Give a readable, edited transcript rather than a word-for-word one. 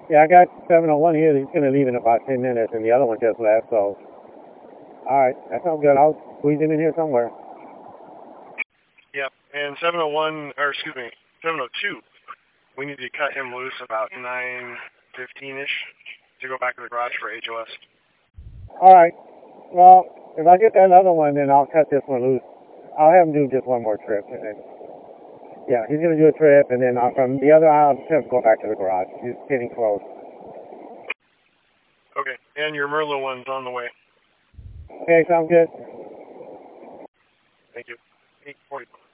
Yeah, I got 701 here. He's going to leave in about 10 minutes, and the other one just left, so. All right, that sounds good. I'll squeeze him in here somewhere. Yep, and 701, or excuse me, 702, we need to cut him loose about 9:15-ish to go back to the garage for HOS. All right. Well, if I get that other one, then I'll cut this one loose. I'll have him do just one more trip, and then. Yeah, he's going to do a trip, and then from the other aisle, I'll go back to the garage. He's getting close. Okay, and your Merlot one's on the way. Okay, sounds good. Thank you. 8:40.